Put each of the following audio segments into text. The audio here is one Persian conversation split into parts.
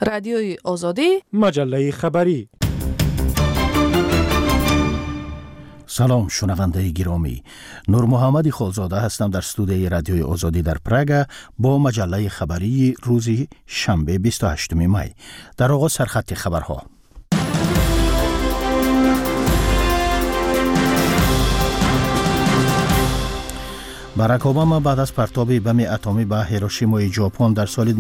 رادیوی آزادی، مجله خبری. سلام شنونده گرامی، نور محمد خالزاده هستم در استودیوی رادیوی آزادی در پراگ با مجله خبری روز شنبه 28 می. در آغاز سرخط خبرها. باراک اوباما بعد از پرتاب بم اتمی به هیروشیمای ژاپن در سال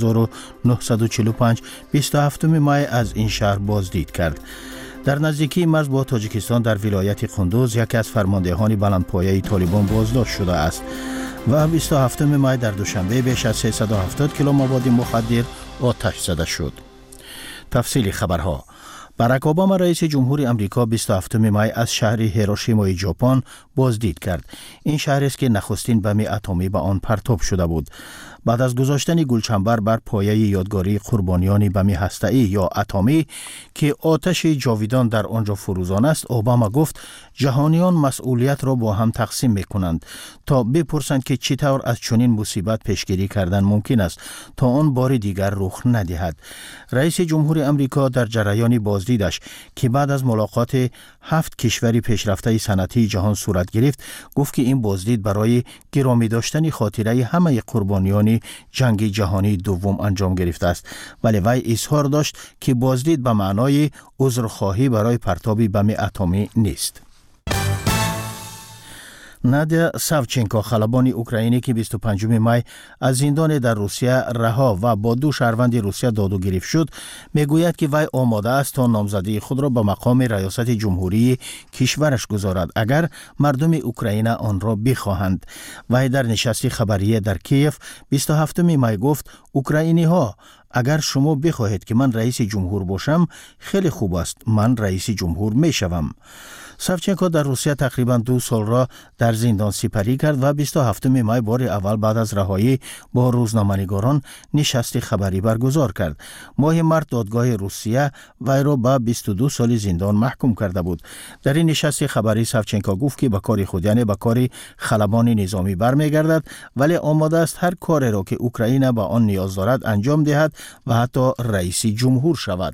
1945 27 می از این شهر بازدید کرد. در نزدیکی مرز با تاجیکستان در ولایت قندوز یکی از فرماندهان بلندپایه طالبان بازداشت شده است و 27 می در دوشنبه بیش از 370 کیلو مواد مخدر آتش زده شد. تفصیل خبرها. باراک اوباما رئیس جمهوری آمریکا 27 می از شهر هیروشیمای ژاپن بازدید کرد. این شهر است که نخستین بم اتمی به آن پرتاب شده بود. بعد از گذاشتن گلچنبر بر پایه یادگاری قربانیان بم هسته‌ای یا اتمی که آتش جاویدان در آنجا فروزان است، اوباما گفت جهانیان مسئولیت را با هم تقسیم می‌کنند تا بپرسند که چطور از چنین مصیبت پیشگیری کردن ممکن است تا آن بار دیگر رخ ندهد. رئیس جمهوری آمریکا در جریان بازدیدش که بعد از ملاقات 7 کشور پیشرفته صنعتی جهان صورت گرفت، گفت که این بازدید برای گرامی داشتن خاطره همه قربانیان جنگ جهانی دوم انجام گرفته است، ولی وی اظهار داشت که بازدید به معنای عذرخواهی برای پرتاب بم اتمی نیست. نادیا ساوچنکو خلبان اوکراینی که 25 می از زندان در روسیه رها و با 2 شهروند روسیه داد و گرفت شد، میگوید که وی آماده است تا نامزدی خود را به مقام ریاست جمهوری کشورش گذارد اگر مردم اوکراین آن را بخواهند. وی در نشست خبری در کیف 27 می گفت اوکراینی ها، اگر شما بخواهید که من رئیس جمهور باشم خیلی خوب است، من رئیس جمهور می شوم. ساوچنکو در روسیه تقریبا 2 سال را در زندان سپری کرد و 27 می بار اول بعد از رهایی با روزنامه‌نگاران نشست خبری برگزار کرد. ماه مارس دادگاه روسیه وی را به 22 سال زندان محکوم کرده بود. در این نشست خبری ساوچنکو گفت که به کار خود یعنی به کار خلبان نظامی برمیگردد، ولی آماده است هر کاری را که اوکراین به آن نیاز دارد انجام دهد و حتی رئیس جمهور شود.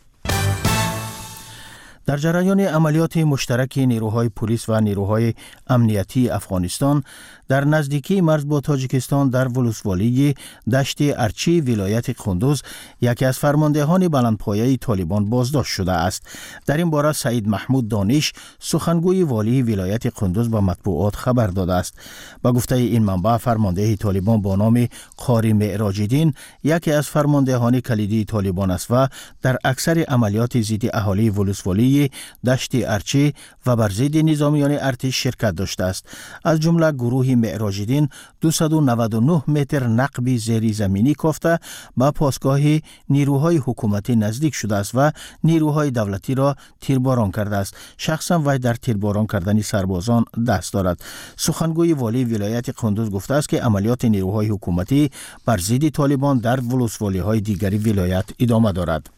در جریان عملیات مشترک نیروهای پلیس و نیروهای امنیتی افغانستان در نزدیکی مرز با تاجیکستان در ولسوالی دشت ارچی ولایت قندوز یکی از فرماندهان بلندپایه طالبان بازداشت شده است. در این باره سعید محمود دانش سخنگوی والی ولایت قندوز به مطبوعات خبر داده است. با گفته این منبع فرمانده طالبان با نام قاری معراج‌الدین یکی از فرماندهان کلیدی طالبان است و در اکثر عملیات ضد اهالی ولسوالی دشت ارچی و بر ضد نظامیان ارتش شرکت داشته است. از جمله گروه معراج‌الدین 299 متر نقب زیر زمینی کافته با پاسگاه نیروهای حکومتی نزدیک شده است و نیروهای دولتی را تیرباران کرده است. شخصا وی در تیرباران کردن سربازان دست دارد. سخنگوی والی ولایت قندوز گفته است که عملیات نیروهای حکومتی بر ضد طالبان در ولسوالی‌های دیگری ولایت ادامه دارد.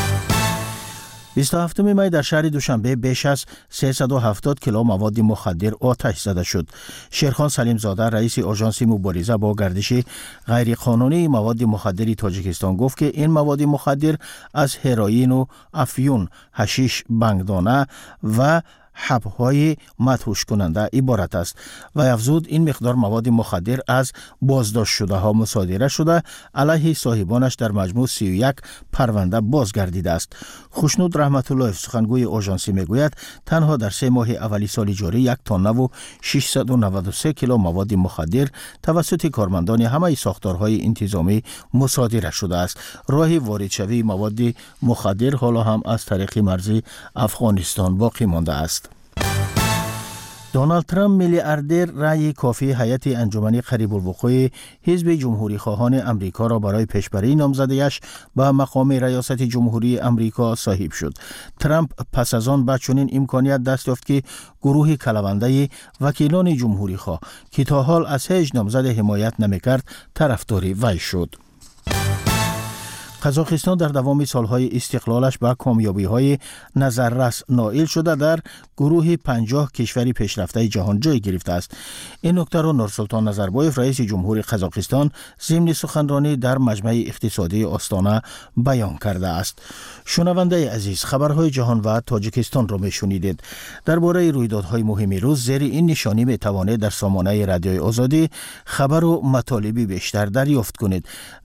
27 می در شهر دوشنبه بیش از 370 کیلو مواد مخدر آتش زده شد. شیرخان سلیم زاده رئیس آژانس مبارزه با گردش غیرقانونی مواد مخدر تاجیکستان گفت که این مواد مخدر از هروئین و افیون، حشیش، بنگدانه و حب‌های مدهوش کننده عبارت است و افزود این مقدار مواد مخدر از بازداشت شده ها مصادره شده علیه صاحبانش در مجموع 31 پرونده بازگردیده است. خوشنود رحمت الله سخنگوی آژانس میگوید تنها در 3 ماه اولی سال جاری 1 تن و 693 کیلو مواد مخدر توسط کارمندان همه ساختارهای انتظامی مصادره شده است. راه واردشوی مواد مخدر حالا هم از طریق مرز افغانستان باقی مانده است. دونالد ترامپ میلیاردر رأی کافی هیئت انجمن قریب الوقوع حزب جمهوری خواهان امریکا را برای پیشبری نامزدیش به مقام ریاست جمهوری امریکا صاحب شد. ترامپ پس از آن به چنین امکانیت دست یافت که گروه کلونده وکیلان جمهوری خواه که تا حال از هیچ نامزد حمایت نمیکرد طرفدار وی شد. قزاقستان در دوام سالهای استقلالش به کامیابی‌های نظررس نائل شده در گروه 50 کشور پیشرفته جهان جای گرفته است. این نکته را نورسلطان نظربایف رئیس جمهور قزاقستان ضمن سخنرانی در مجمع اقتصادی آستانه بیان کرده است. شنونده عزیز، خبرهای جهان و تاجیکستان را میشنیدید. درباره رویدادهای مهم روز زیر این نشانی میتوانید در سامانه رادیوی آزادی خبر و مطالب بیشتر دریافت کنید.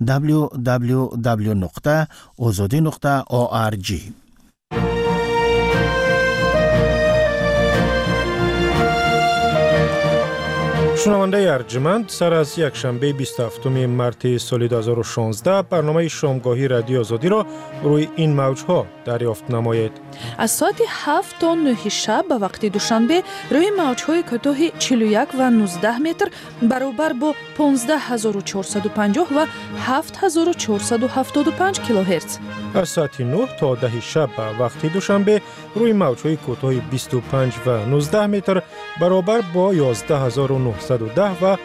www.azadi.org. شنونده ارجمند، سر از یک شنبه 27 مارس سال 2016 برنامه شامگاهی رادیو آزادی را روی این موجها دریافت نمایید. از ساعت 7 تا 9 شب به وقت دوشنبه روی موجهای کوتاه 41 و 19 متر برابر با 15450 و 7475 کیلوهرتز. از ساعت 9 تا 10 شب به وقت دوشنبه روی موجهای کوتاه 25 و 19 متر برابر با 11910 و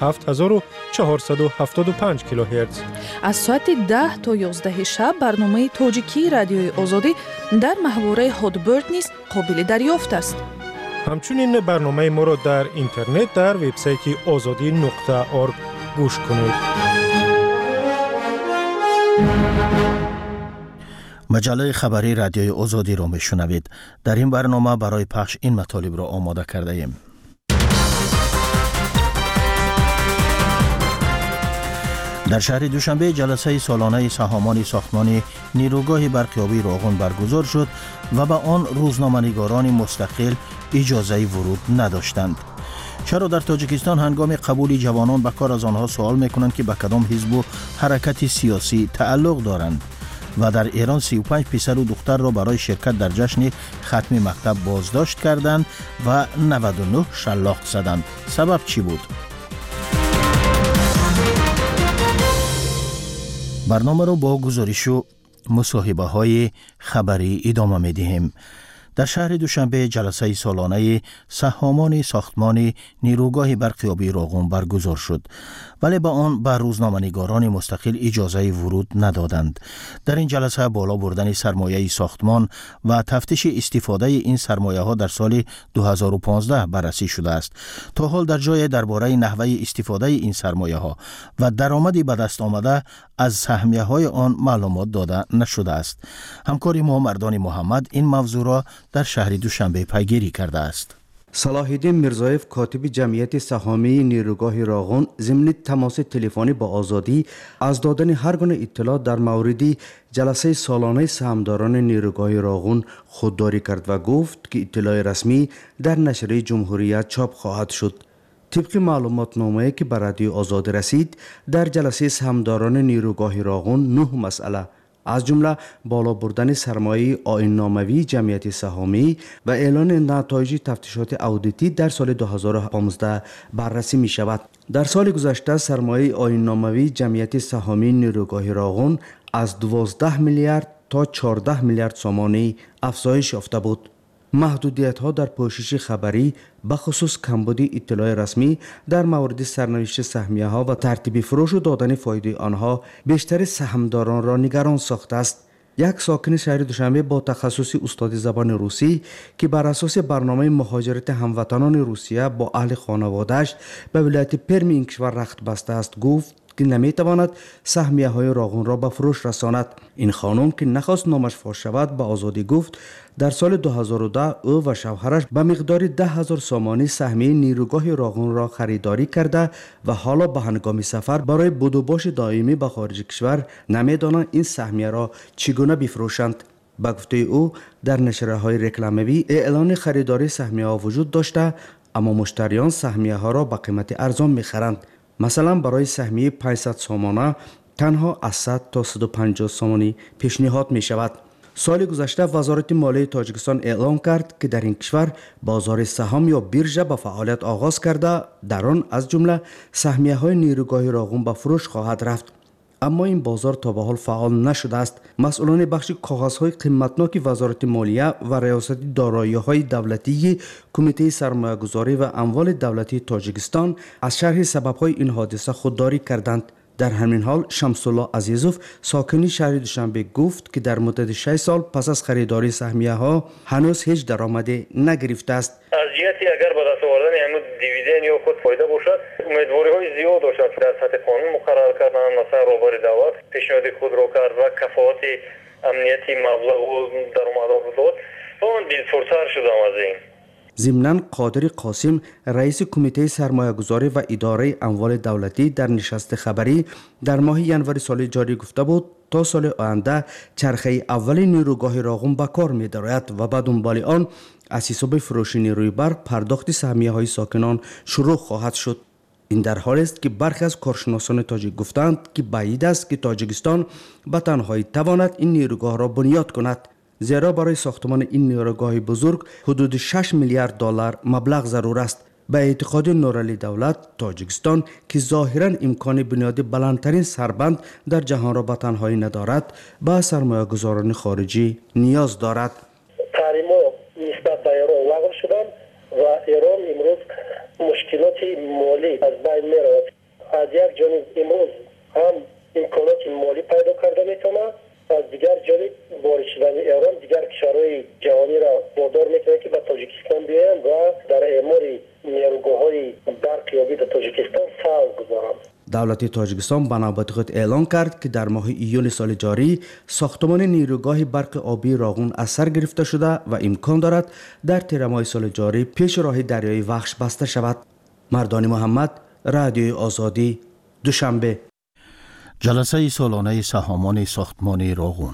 7475 کیلوهرتز. از ساعت 10 تا 11 شب برنامه تاجیکی رادیوی آزادی در محوره هادبرد نیز قابل دریافت است. همچنین برنامه ما را در اینترنت در وبسایت azadi.org گوش کنید. مجله خبری رادیوی آزادی را میشنوید. در این برنامه برای پخش این مطالب را آماده کرده ایم. در شهر دوشنبه جلسه سالانه سهامان ساختمان نیروگاه برقیابی راغون برگزار شد و به آن روزنامه‌نگاران مستقل اجازه ورود نداشتند. چرا در تاجیکستان هنگام قبول جوانان به کار از آنها سوال میکنند که به کدام حزب و حرکت سیاسی تعلق دارند؟ و در ایران 35 پسر و دختر را برای شرکت در جشن ختم مکتب بازداشت کردند و 99 شلاق زدند. سبب چی بود؟ برنامه را با گزارش و مصاحبه های خبری ادامه می دهیم. در شهر دوشنبه جلسه سالانه سهامان ساختمان نیروگاه برقیابی راغون برگزار شد، ولی با آن به روزنامه‌نگاران مستقل اجازه ورود ندادند. در این جلسه بالا بردن سرمایه ساختمان و تفتیش استفاده این سرمایه ها در سال 2015 بررسی شده است. تا حال در جای درباره نحوه استفاده این سرمایه ها و درآمدی به دست آمده از سهمیه های آن معلومات داده نشده است. همکار ما مردان محمد این موضوع را در شهر دوشنبه پیگیری کرده است. صلاح الدین میرزایف کاتب جمعیت سهامی نیروگاه راغون ضمن تماس تلفنی با آزادی از دادن هر گونه اطلاع در مورد جلسه سالانه سهامداران نیروگاه راغون خودداری کرد و گفت که اطلاع رسمی در نشریه جمهوریت چاپ خواهد شد. طبق معلومات نامه‌ای که به رادیو آزادی رسید، در جلسه سهامداران نیروگاه راغون 9 مسئله از جمله بالا بردن سرمایه آیین‌ناموی جمعیت سهامی و اعلان نتایج تفتیشات اودیتی در سال 2015 بررسی می شود. در سال گذشته سرمایه آیین‌ناموی جمعیت سهامی نیروگاه راغون از 12 میلیارد تا 14 میلیارد سامانی افزایش یافته بود. محدودیت ها در پوشش خبری به خصوص کمبود اطلاع رسمی در مورد سرنوشت سهمیه ها و ترتیب فروش و دادن فایده آنها بیشتر سهامداران را نگران ساخته است. یک ساکن شهر دوشنبه با تخصص استاد زبان روسی که بر اساس برنامه مهاجرت هموطنان روسیه با اهل خانواده‌اش به ولایت پرم این کشور رخت بسته است گفت که نمیتواند سهمیه های راغون را به فروش رساند. این خانم که نخواست نامش فاش شود به آزادی گفت در سال 2010 او و شوهرش به مقدار 10,000 سامانی سهمیه نیروگاه راغون را خریداری کرده و حالا به هنگام سفر برای بود و باش دائمی به خارج کشور نمیدانند این سهمیه را چگونه بفروشند. به گفته او در نشریه های رکلاموی اعلان خریداری سهمیه ها وجود داشته، اما مشتریان سهمیه ها را به قیمت ارزان میخرند. مثلا برای سهمیه 500 سامانه تنها از 100 تا 150 سامانی پیشنهاد می شود. سال گذشته وزارت مالیه تاجیکستان اعلام کرد که در این کشور بازار سهام یا بیرژه به فعالیت آغاز کرده، در آن از جمله سهمیه های نیروگاه راغون به فروش خواهد رفت. اما این بازار تا به حال فعال نشده است. مسئولان بخش کاغذهای قیمتناک وزارت مالیه و ریاست دارایی‌های دولتی کمیته سرمایه‌گذاری و اموال دولتی تاجیکستان از شرح سبب‌های این حادثه خودداری کردند. در همین حال شمس‌الله عزیزوف ساکن شهر دوشنبه گفت که در مدت 6 سال پس از خریداری سهمیه ها هنوز هیچ درآمدی نگرفته است. از جهتی اگر به دست آوردن همین دیویدند یا خود فایده باشد، امیدواری‌های زیاد داشت در سطح قانون مقرر کردن، مثلا روبار دولت پیشنهاد خود را کرد و کفایت امنیتی مبلغ و درآمدها داد. من دلسوزتر شدم از این. ضمناً قادر قاسم رئیس کمیته سرمایه‌گذاری و اداره اموال دولتی در نشست خبری در ماه ژانویه سال جاری گفته بود تا سال آینده چرخه اول نیروگاه راغون به کار می‌دارد و بعد دنبال آن از حساب فروش نیروی برق پرداخت سهمیه‌های ساکنان شروع خواهد شد. این در حالی است که برخی از کارشناسان تاجیک گفتند که بعید است که تاجیکستان به تنهایی تواند این نیروگاه را بنیاد کند، زیرا برای ساختمان این نیروگاه بزرگ حدود 6 میلیارد دلار مبلغ ضرور است. به اعتقاد نورعلی دولت، تاجیکستان که ظاهراً امکان بنیاد بلندترین سربند در جهان را به تنهایی ندارد، به سرمایه‌گذاران خارجی نیاز دارد. تحریم‌ها نسبت به ایران لغو شدند و ایران امروز مشکلات مالی از بین می‌رود. از یک جانب امروز هم امکانات مالی پیدا کرده می‌تواند، از دیگر جانب وارد شدن ایران دیگر کشورهای جهانی را وادار می‌کند که به تاجیکستان بیایند و در اعمار نیروگاه‌های برقیابی در تاجیکستان سهم گذارند. دولت تاجیکستان به نوبت خود اعلان کرد که در ماه ایول سال جاری ساختمان نیروگاه برق آبی راغون از سر گرفته شده و امکان دارد در تیر ماه سال جاری پیش راه دریای وخش بسته شود. مردان محمد، رادیوی آزادی، دوشنبه. جلسه سالانه سهامان ساختمان راغون.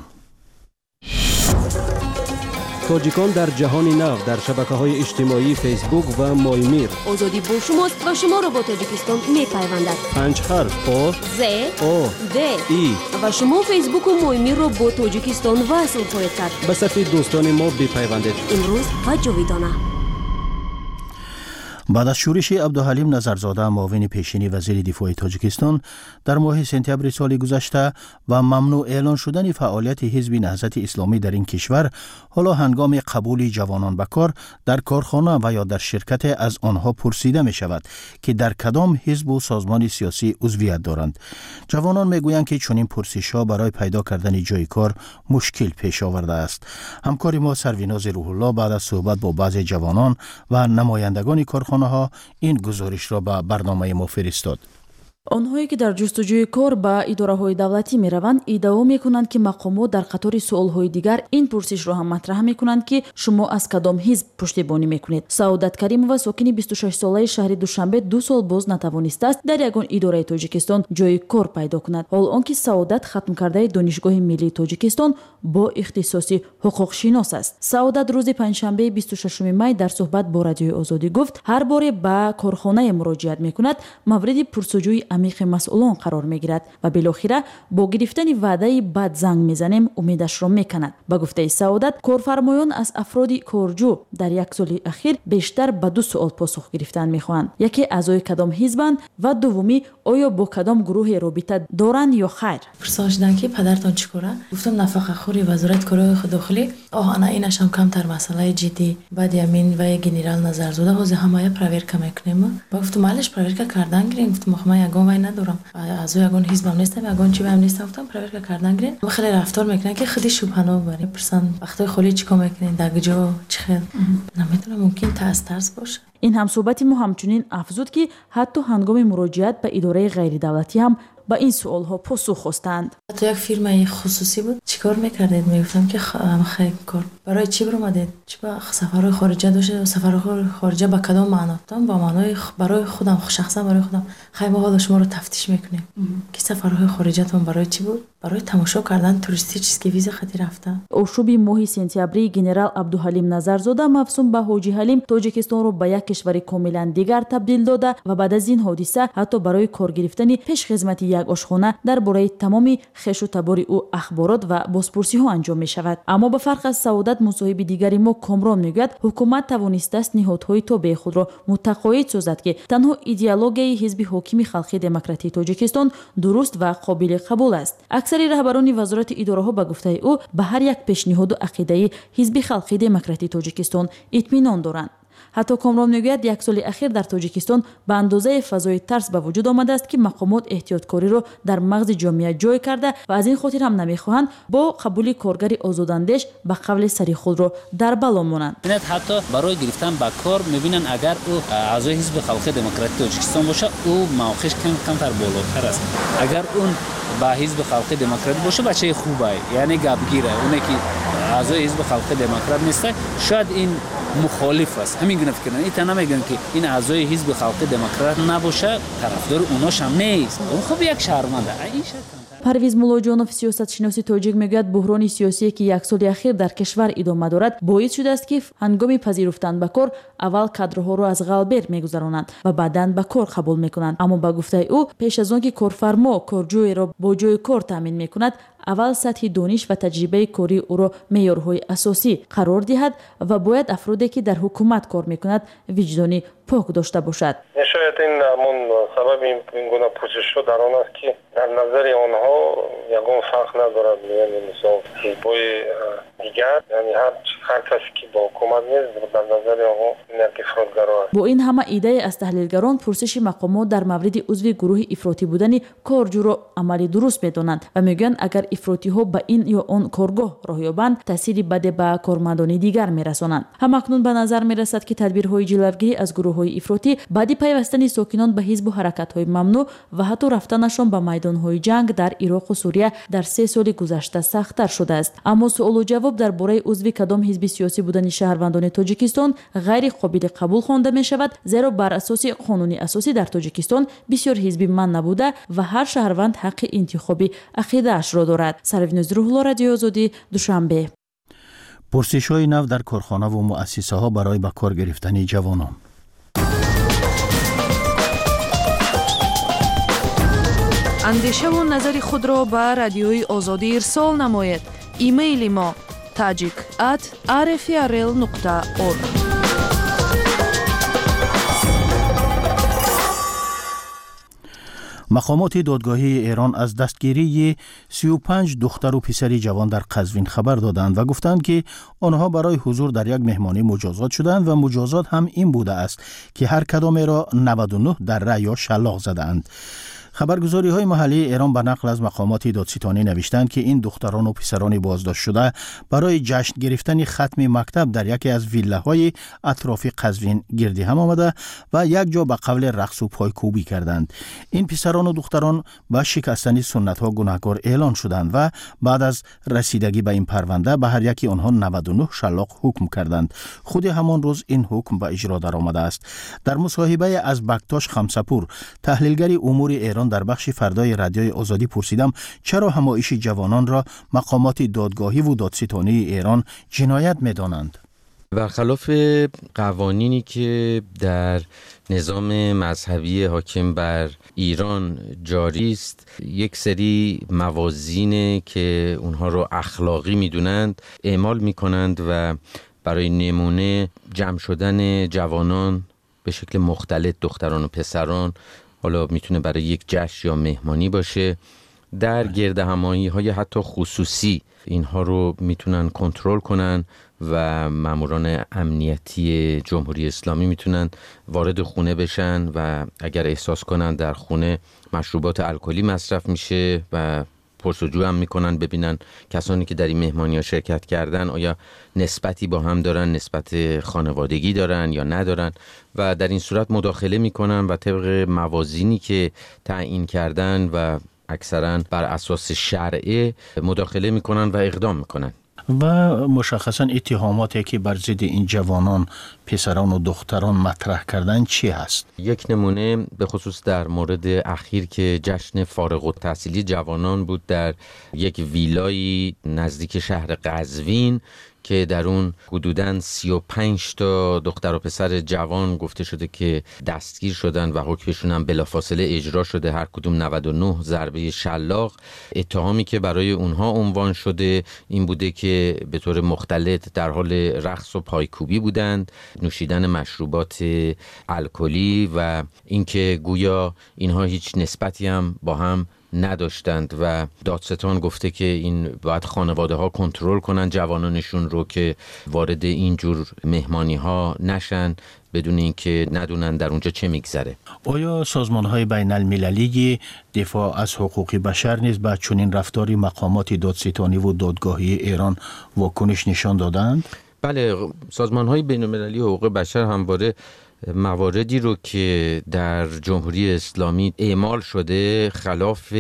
تاجیکان در جهان نو در شبکه‌های اجتماعی فیسبوک و مایمیر. آزادی با شماست و شما را با تاجیکستان می‌پیوندد. 5 حرف آ ز آ د ای و شما فیسبوک و مایمیر را با تاجیکستان وصل خواهید کرد. به صفحه دوستان ما بپیوندید. امروز و جاویدانه. بعد از شورش عبدالحلیم نظرزاده معاون پیشین وزیر دفاع تاجیکستان در ماه سپتامبر سال گذشته و ممنوع اعلان شدن فعالیت حزب نهضت اسلامی در این کشور، حالا هنگام قبول جوانان به کار در کارخانه و یا در شرکت از آنها پرسیده می شود که در کدام حزب و سازمان سیاسی عضویت دارند. جوانان می گویند که چنین پرسش ها برای پیدا کردن جای کار مشکل پیش آورده است. همکار ما سرویناز روح الله بعد از صحبت با بعضی جوانان و نمایندگان کارخانه ها این گزارش را به برنامه ما فرستاد. آنهایی که در جستجوی کار به اداره‌های دولتی می‌روند ادعا می‌کنند که مقامات در قطار سوال‌های دیگر این پرسش را هم مطرح می‌کنند که شما از کدام حزب پشتیبانی می‌کنید. سعادت کریمова ساکن 26 ساله شهر دوشنبه 2 سال باز نتوانسته است در یگان اداره تاجیکستان جای کار پیدا کند. حال آنکه سعادت ختم کرده دانشگاه ملی تاجیکستان با اختصاص حقوق شناس است. سعادت روز پنجشنبه 26 می در صحبت با رادیوی آزادی گفت هر بار به کارخانه مراجعت می‌کند مورد پرسجوی عمیق مسئولان قرار میگیرد و بالاخره با گرفتن وعده بعد زنگ میزنیم امیدش را میکند. با گفته سعادت کارفرمایان از افراد کارجو در یک سال اخیر بیشتر به 2 سوال پاسخ گرفتن میخواهند. یکی اعضای کدام حزبند و دومی آیا با کدام گروه رابطه دارند یا خیر. پرسیدن که پدرتان چیکاره؟ گفتم نفقه خوری وزارت کارهای داخلی. آها اینش هم کمتر مسئله جدی. بعد یمین و گنرال نظرزاده حاضر حمایه پرویرکا میکنیم. گفتم مالش پرویرکا کردن گرین. گفتم ما یگان وای ندارم. از یگان حزبم نیستم یگان چی بهم نیستم. گفتم پرویرکا کردن گرین. و خیلی رفتار میکنن که خودی شبهه ببری. پرسن وقتی خالی چیکار میکنین دگجو چخیر. نمیدونم ممکن ترس باشه. این هم صحبت ما همچنین افزود که حتی هنگام مراجعت به اداره غیر دولتی هم با این سوال ها پاسخ خواستند. تو یک فیرم خصوصی بود چیکار میکردید؟ میگفتم که خیلی کار برای چی برآمدید؟ چی با سفر خارجه داشته؟ سفر خارجه با کدام معنا؟ با معنای برای خودم شخصا برای خودم خیلی حالا شما رو تفتیش میکنیم که سفرهای خارجتون برای چی بود؟ برای تماشا کردن توریستی چیزی که ویزا خاطی رفته. اوشوب ماه سپتامبر گنرال عبدالحلیم نظرزاده مفصوم به حاجی حلیم تاجیکستان رو به یک کشور کاملا دیگر تبدیل داده و بعد از این حادثه حتی برای کار گرفتن پیش خدمت یک آشخانه درباره تمامی خش و تبار او اخبارات و بازپرسی ها انجام می شود. اما به فرق از سعادت مصاحب دیگری ما کامران میگوید حکومت توانسته است نهادهای تابع خود را متقاعد سازد که تنها ایدئولوژی حزب حاکم خلقی دموکراتی تاجیکستان درست و قابل قبول است. اکثر رهبران وزارت اداره ها به گفته او به هر یک پیشنهاد و عقیده حزب خلقی دموکراتی تاجیکستان اطمینان دارند. حتی کامران میگوید یک سال اخیر در تاجیکستان به اندازه فضای ترس به وجود آمده است که مقامات احتیاطکاری را در مغز جامعه جای کرده و از این خاطر هم نمیخواهند با قبول کارگری آزاداندیش به قول سری خود را در بلا مانند. حتی برای گرفتن به کار میبینن اگر او اعضای حزب خلق دموکراتیک تاجیکستان باشه او موقعش کمتر بالاتر است. اگر اون با حزب خلق دموکرات باشه بچه خوبه، یعنی گپگیره. اونی که اعضای حزب خلق دموکرات نیسته شاید این مخالف است. همین گونه فکر کنن. اینا نمیگن که این اعضای حزب خلق دموکرات نباشه طرفدار اوناش هم نیست. اون خب یک شهرونده. این پرویز ملاجانوف سیاستشناسی تاجیک میگوید بحران سیاسی که یک سال اخیر در کشور ادامه دارد باعث شده است که هنگام پذیرفتن به کار اول کادرها را از غالبر میگذرانند و بعداً به کار قبول میکنند. اما با گفته او پیش از آن که کارفرما کارجوی را با جای کار تامین میکند اول سطح دانش و تجربه کاری او را معیارهای اساسی قرار دهد و باید افرادی که در حکومت کار میکند وجدانی پاک داشته باشد. شاید این همون سبب این گونه پوزش در آن است که در نظر آنها یگان فرق ندارد، یعنی مثلا حزبای دیگر، یعنی هر کسی که با حکومت نیست در نظر آنها این افراطگرا است. با این همه ایده از تحلیلگران پرسش مقامات در مورد عضو گروه افراطی بودن کارجو را عملی درست میدانند و میگویند اگر افراطی ها به این یا آن کارگاه راه یابند تاثیری بد به کارمندان دیگر میرسانند. همکنون به نظر میرسد که تدبیرهای جلوگیری از گروه‌های افراطی بعد پیوستن ساکنان به حزب و حرکت‌های ممنوع و حتی رفتنشان به میدان‌های جنگ در عراق و سوریه در 3 سال گذشته سخت‌تر شده است. اما سوال و جواب درباره عضو کدام حزب سیاسی بودن شهروندان تاجیکستان غیر قابل قبول خوانده می‌شود، زیرا بر اساس قانون اساسی در تاجیکستان بسیار حزبی من نبوده و هر شهروند حق انتخابی عقیده‌اش را دارد. سرویناز روح الله، رادیو آزادی، دوشنبه. پرسش‌های نو در کارخانه و مؤسسه‌ها برای به کار گرفتن جوانان. اندیشه و نظر خود را به رادیوی آزادی ارسال نمایید. ایمیل ما tajik@rfrl.org. مقامات دادگاهی ایران از دستگیری 35 دختر و پسر جوان در قزوین خبر دادند و گفتند که آنها برای حضور در یک مهمانی مجازات شدند و مجازات هم این بوده است که هر کدام را 99 در رأی یا شلاق زدند. خبرگزاری های محلی ایران به نقل از مقامات دادستانی نوشتند که این دختران و پسران بازداشت شده برای جشن گرفتن ختم مکتب در یکی از ویلاهای اطراف قزوین گردی هم آمده و یک جا به قول رقص و پایکوبی کردند. این پسران و دختران با شکستن سنت ها گناهکار اعلان شدند و بعد از رسیدگی به این پرونده به هر یکی آنها 99 شلاق حکم کردند. خود همان روز این حکم به اجرا درآمده است. در مصاحبه از بکتاش خمسپور، تحلیلگر امور ایران در بخش فردای رادیوی آزادی پرسیدم چرا همایش جوانان را مقامات دادگاهی و دادستانی ایران جنایت می‌دانند. برخلاف قوانینی که در نظام مذهبی حاکم بر ایران جاری است، یک سری موازین که اونها رو اخلاقی می‌دونند اعمال می‌کنند و برای نمونه جمع شدن جوانان به شکل مختلط، دختران و پسران، حالا میتونه برای یک جشن یا مهمانی باشه، در گرد همایی های حتی خصوصی اینها رو میتونن کنترل کنن و ماموران امنیتی جمهوری اسلامی میتونن وارد خونه بشن و اگر احساس کنن در خونه مشروبات الکلی مصرف میشه و پرسجو هم میکنن ببینن کسانی که در این مهمانی ها شرکت کردن آیا نسبتی با هم دارن، نسبت خانوادگی دارن یا ندارن و در این صورت مداخله میکنن و طبق موازینی که تعیین کردن و اکثرا بر اساس شرعه مداخله میکنن و اقدام میکنن. و مشخصا اتهاماتی که بر ضد این جوانان، پسران و دختران مطرح کردن چی هست؟ یک نمونه به خصوص در مورد اخیر که جشن فارغ التحصیلی جوانان بود در یک ویلای نزدیک شهر قزوین که در اون حدوداً 35 تا دختر و پسر جوان گفته شده که دستگیر شدن و حکمشون هم بلافاصله اجرا شده، هر کدوم 99 ضربه شلاق. اتهامی که برای اونها عنوان شده این بوده که به طور مختلط در حال رقص و پایکوبی بودند، نوشیدن مشروبات الکلی و اینکه گویا اینها هیچ نسبتی هم با هم نداشتند و دادستان گفته که این باید خانواده ها کنترل کنن جوانانشون رو که وارد این جور مهمانی ها نشن بدون اینکه ندونن در اونجا چه میگذره. آیا سازمان‌های بین المللی دفاع از حقوق بشر نیز به چنین رفتاری مقامات دادستانی و دادگاهی ایران واکنش نشان دادند؟ بله، سازمان‌های بین المللی حقوق بشر همواره مواردی رو که در جمهوری اسلامی اعمال شده خلاف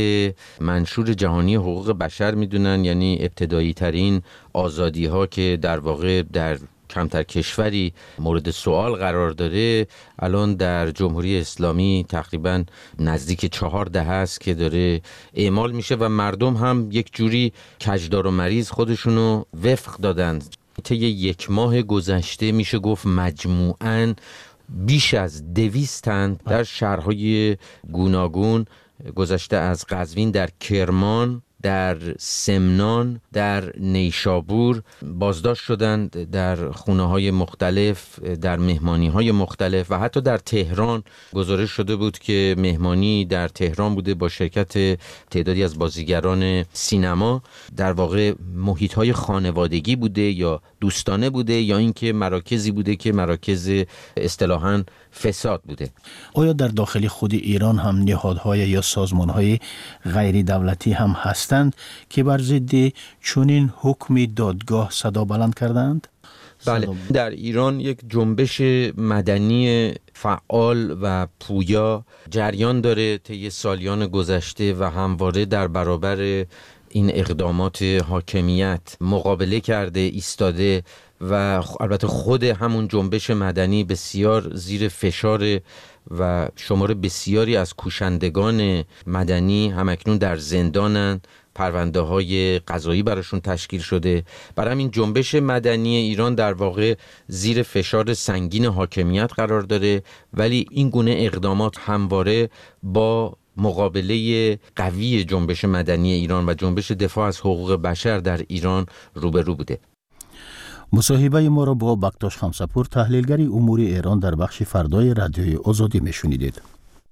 منشور جهانی حقوق بشر میدونن، یعنی ابتدایی ترین آزادی ها که در واقع در کمتر کشوری مورد سوال قرار داره الان در جمهوری اسلامی تقریبا نزدیک 4 دهه است که داره اعمال میشه و مردم هم یک جوری کجدار و مریض خودشونو وفق دادند. طی 1 ماه گذشته میشه گفت مجموعاً بیش از 200 تن در شهرهای گوناگون گذشته از قزوین، در کرمان، در سمنان، در نیشابور بازداشت شدند، در خونه‌های مختلف، در مهمانی‌های مختلف و حتی در تهران گزارش شده بود که مهمانی در تهران بوده با شرکت تعدادی از بازیگران سینما. در واقع محیط‌های خانوادگی بوده یا دوستانه بوده یا اینکه مراکزی بوده که مراکز اصطلاحاً فساد بوده. آیا در داخل خود ایران هم نهادهای یا سازمانهای غیر دولتی هم هستند که بر ضد چنین حکم دادگاه صدا بلند کردند؟ بله، در ایران یک جنبش مدنی فعال و پویا جریان داره طی سالیان گذشته و همواره در برابر این اقدامات حاکمیت مقابله کرده، ایستاده و البته خود همون جنبش مدنی بسیار زیر فشار و شمار بسیاری از کوشندگان مدنی همکنون در زندانن، پرونده های قضایی براشون تشکیل شده. برای همین جنبش مدنی ایران در واقع زیر فشار سنگین حاکمیت قرار داره، ولی این گونه اقدامات همواره با مقابله قوی جنبش مدنی ایران و جنبش دفاع از حقوق بشر در ایران روبرو بوده. مصاحبه ما را با بکتاش خمسپور، تحلیلگری امور ایران در بخش فردای رادیوی آزادی میشنیدید.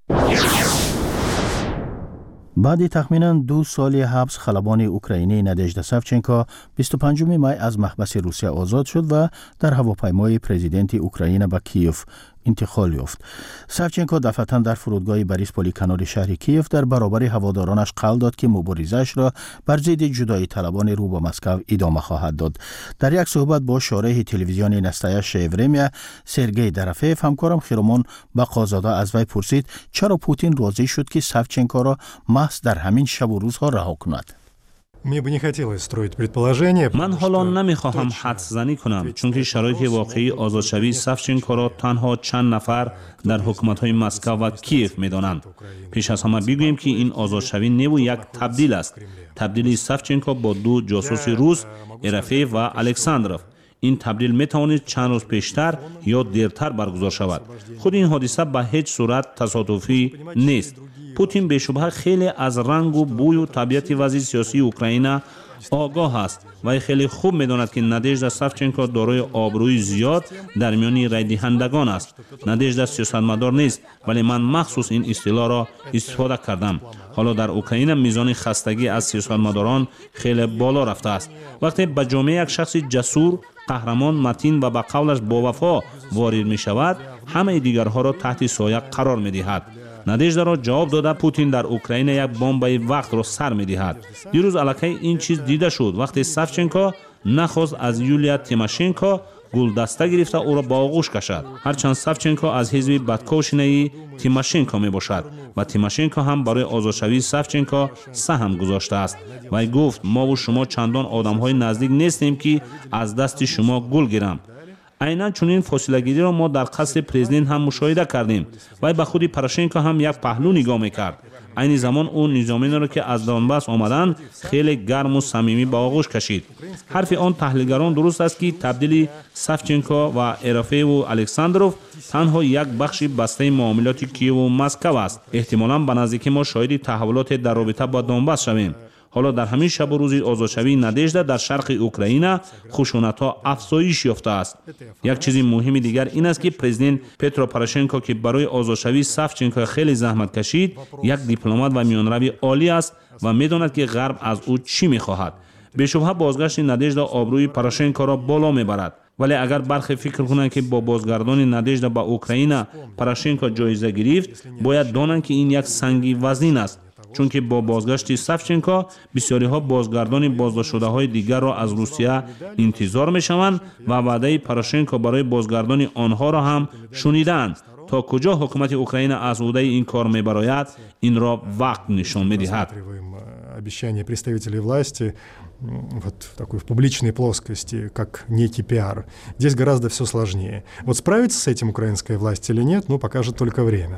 بعد تخمیناً 2 سال حبس خلبان اوکراینی نادژدا ساوچنکو 25 می از محبس روسیه آزاد شد و در هواپیمای پرزیدنت اوکراین به کیف انتقال یافت. ساوچنکو دفعتاً در فرودگاه بریسپولی کنار شهر کیف در برابر هوادارانش قول داد که مبارزه‌اش را بر ضد جدایی طلبان رو به مسکو ادامه خواهد داد. در یک صحبت با شارح تلویزیونی نستایش ورمیا، سرگئی دروفیف، همکارم خیرومان باقازاده از وی پرسید چرا پوتین راضی شد که ساوچنکو را محض در همین شب و روزها رها کند. من حالا نمیخواهم حدس زنی کنم، چون که شرایط واقعی آزادشوی ساوچنکو را تنها چند نفر در حکومت‌های مسکو و کیف می‌دانند. پیش از همه بگوییم که این آزادشوی نو یک تبدیل است. تبدیلی ساوچنکو با 2 جاسوس روس، ارافیف و الکساندروف. این تبدیل میتوانید چند روز پیشتر یا دیرتر برگزار شود. خود این حادثه به هیچ صورت تصادفی نیست. پوتین به شبهه خیلی از رنگ و بوی و طبیعت وضع سیاسی اوکراین آگاه است و خیلی خوب میداند که نادژدا ساوچنکو دارای آبروی زیاد در میان رای دهندگان است. نادژدا سیاستمدار نیست، ولی من مخصوص این اصطلاح را استفاده کردم. حالا در اوکراین میزان خستگی از سیاستمداران خیلی بالا رفته است. وقتی به جامعه یک شخص جسور، قهرمان، متین و به قولش با وفا وارد می شود، همه دیگرها را تحت سایه قرار می دهد. نادژدا را جواب داده پوتین در اوکراین یک بمب وقت را سر می دهد. دیروز الکی این چیز دیده شد وقتی ساوچنکو نخواست از یولیا تیماشنکو گلدسته گرفته او را با آغوش کشد. هرچند ساوچنکو از حزب بدکوشنه تیماشنکو می باشد و تیماشنکو هم برای آزادشوی ساوچنکو سهم گذاشته است و گفت ما و شما چندان آدم‌های نزدیک نیستیم که از دست شما گل گیرم. عیناً چنین فاصله‌گیری را ما در قصر پرزیدنت هم مشاهده کردیم و به خود پروشنکو هم یک پهلو نگاه می‌کرد. عین زمان اون نظامیان را که از دونباس آمدند خیلی گرم و صمیمی به آغوش کشید. حرف آن تحلیلگران درست است که تبدیل ساوچنکو و ارافیف و الکساندروف تنها یک بخش بسته معاملات کیف و مسکو است. احتمالاً به نزدیکی ما شاهد تحولات در رابطه با دونباس شویم. حالا در همین شب و روز آزادشوی نادژدا در شرق اوکراین خشونت‌ها افزایش یافته است. یک چیز مهم دیگر این است که پرزیدنت پترو پوروشنکو که برای آزادشوی سافچنکو خیلی زحمت کشید، یک دیپلمات و میانروی عالی است و می‌داند که غرب از او چی می‌خواهد. به شبهه بازگشت نادژدا آبروی پوروشنکو را بالا می‌برد. ولی اگر برخی فکر کنند که با بازگردانی نادژدا به اوکراین پوروشنکو جایزه گرفت، باید دانند که این یک سنگ وزن است، چون که با بازگشت سافچنکو بسیاری ها بازگردان بازداشت شده های دیگر را از روسیه انتظار می‌شوند و وعده پوروشنکو برای بازگردانی آنها را هم شنیدند. تا کجا حکومت اوکراین از عهده این کار می‌براید، این را وقت نشان می‌دهد. Обещания представителей власти вот в такой в публичной плоскости, как некий пиар. Здесь гораздо все сложнее. Вот справится с этим украинская власть или нет, ну, покажет только время.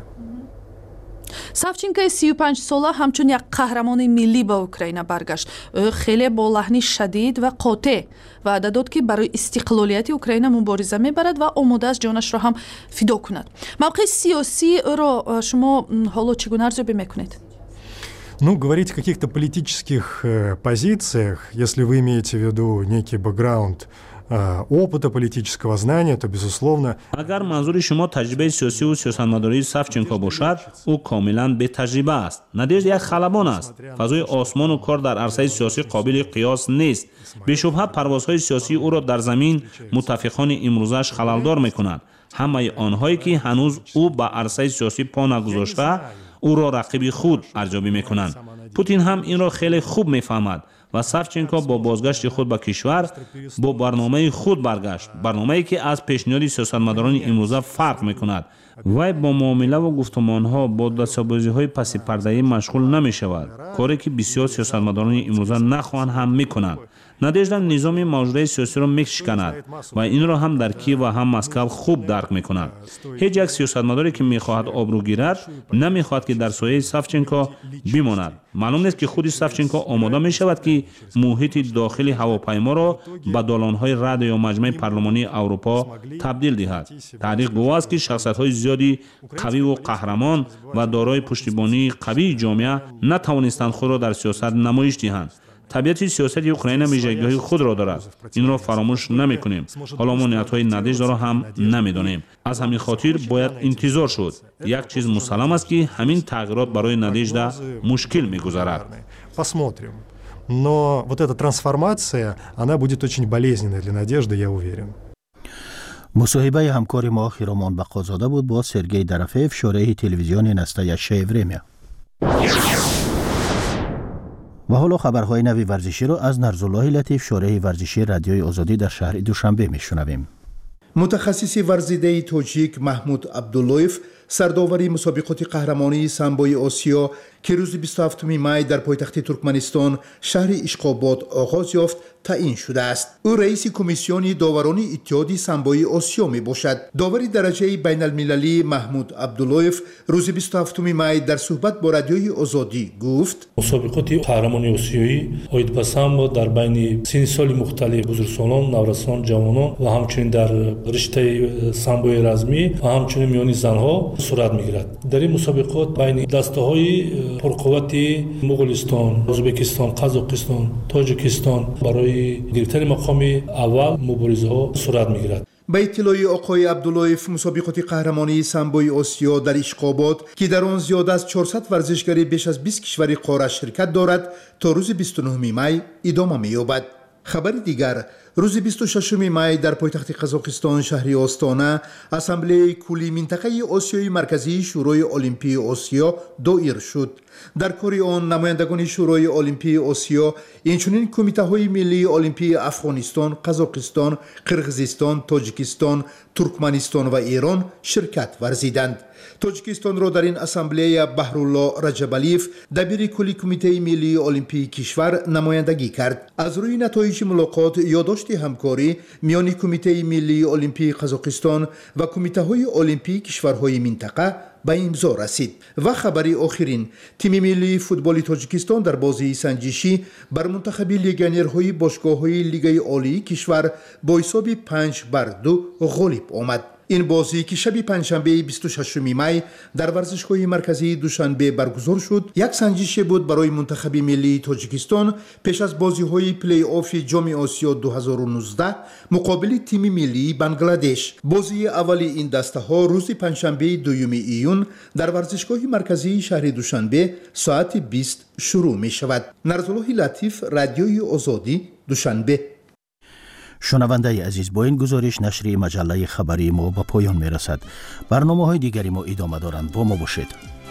савченко 35 сола ҳамчун як қаҳрамони миллӣ ба Украина баргашт. ӯ хеле бо лаҳни шадид ва қотеъ ваъда дод ки барои истиқлолияти Украина мубориза мебарад ва омодааст ҷонашро ҳам фидо кунад. мавқеи сиёсии ӯро шумо ҳоло чӣ гуна арзёбӣ мекунед? Ну, говорить о каких-то политических позициях, если вы имеете в виду некий бэкграунд опыта политического знания, то, безусловно... اگر منظور شما تجربه سیاسی و سیاستمداری سافچنکو باشد، او کاملا به تجربه است. نادژدا یک خلبان است. فضای آسمان و کار در عرصه سیاسی قابل قیاس نیست. به شبهه پروازهای سیاسی او را در زمین متفقان امروزش خللدار می‌کنند. همه آنهایی که هنوز او به عرصه سیاسی پا نگذاشته، او را رقیب خود ارزیابی می‌کنند. پوتین هم این را خیلی خوب می‌فهمد و سافچنکو با بازگشت خود به کشور با برنامه خود برگشت، برنامه‌ای که از پیشنهاد سیاستمداران امروزه فرق می‌کند. وی با معامله و گفتمان‌ها با دستاویزهای پس پرده‌ای مشغول نمی‌شود، کاری که بسیار سیاستمداران امروزه نخواهند هم می‌کنند. نادژدا نظام موجوده سیاسی را میشکند و این را هم در کیف و هم مسکو خوب درک می‌کنند. هیچ یک سیاستمداری که می‌خواهد آبرو گیرد نمی‌خواهد که در سایه سافچنکو بماند. معلوم نیست که خود سافچنکو آماده می‌شود که محیط داخلی هواپیما را به دالان‌های رد یا مجمع پارلمانی اروپا تبدیل دهد. تاریخ گواه است که شخصیت‌های زیادی قوی و قهرمان و دارای پشتیبانی قوی جامعه نتوانستند خود را در سیاست نمایش دهند. طبیعت سیاست اوکراین ویژگی‌های خود را دارد. این را فراموش نمی‌کنیم. حالا ما نیت‌های نادژدا را هم نمی‌دانیم. از همین خاطر باید انتظار شد. یک چیز مسلم است که همین تغییرات برای نادژدا مشکل می‌گذارد. Посмотрим. Но вот эта трансформация, она будет очень болезненной для Надежды, я уверен. مصاحبه همکار ما خیرامان بقازاده بود با سرگئی درفیف، شارح تلویزیون نستایشه ورمیا. و حالا خبرهای نوی ورزشی را از نرزالله لطیف، شارح ورزشی رادیوی آزادی در شهر دوشنبه میشنویم. متخصص ورزیده تاجیک محمود عبداللویف سرداوری مسابقات قهرمانی سامبوی آسیا که روز 27 می در پایتخت ترکمنستان شهر اشخاباد آغاز یافت تعیین شده است. او رئیس کمیسیون داوران اتحاد سامبوی آسیا می باشد. داوری درجه بین المللی محمود عبداللویف روز 27 می در صحبت با رادیوی آزادی گفت: مسابقات قهرمانی آسیایی اوید به سامبو در بین سن سال مختلف بزرگسالان، نورسان، جوانان و همچنین در رشته سامبوی رزمی و همچنین میان زنها صورت میگیرد. در این مسابقات بین دسته‌های پرقوت مغولستان، ازبکستان، قزاقستان، تاجیکستان برای گرفتن مقام اول مبارزه ها صورت میگیرد. به اطلاع آقای عبداللویف، مسابقات قهرمانی سامبوی آسیا در اشخاباد که در آن زیاده از 400 ورزشکار بیش از 20 کشور قاره شرکت دارد تا روز 29 می ادامه می‌یابد. خبر دیگر، روز 26 می در پایتخت قزاقستان شهر آستانه اسامبله کلی منطقه آسیای مرکزی شورای المپی آسیا دایر شد. در کار آن نمایندگان شورای المپی آسیا اینچنین کمیته های ملی المپی افغانستان، قزاقستان، قرقیزستان، تاجیکستان، ترکمنستان و ایران شرکت ورزیدند. تاجیکستان را در این اسامبله بهرالله رجبالیف دبیر کلی کمیته ملی المپی کشور نمایندگی کرد. از روی نتایج ملاقات یادداشت همکاری میان کمیته ملی المپی قزاقستان و کمیته های المپی کشورهای منطقه به امضا رسید. و خبری آخرین، تیم ملی فوتبال تاجیکستان در بازی سنجشی بر منتخب لیگانرهای باشگاه‌های لیگ عالی کشور با حساب 5-2 غالب آمد. این بازی که شب پنجشنبه 26 می در ورزشگاه مرکزی دوشنبه برگزار شد یک سنجش بود برای منتخب ملی تاجیکستان پیش از بازی‌های پلی آف جام آسیا 2019 مقابل تیم ملی بنگلادش. بازی اولی این دسته‌ها روز پنجشنبه 2 ایون در ورزشگاه مرکزی شهر دوشنبه ساعت 20 شروع می شود. نرزالله لطیف، رادیوی آزادی، دوشنبه. شنونده عزیز، با این گزارش نشریه مجله خبری ما به پایان می رسد. برنامه‌های دیگری ما ادامه دارند. با ما باشید.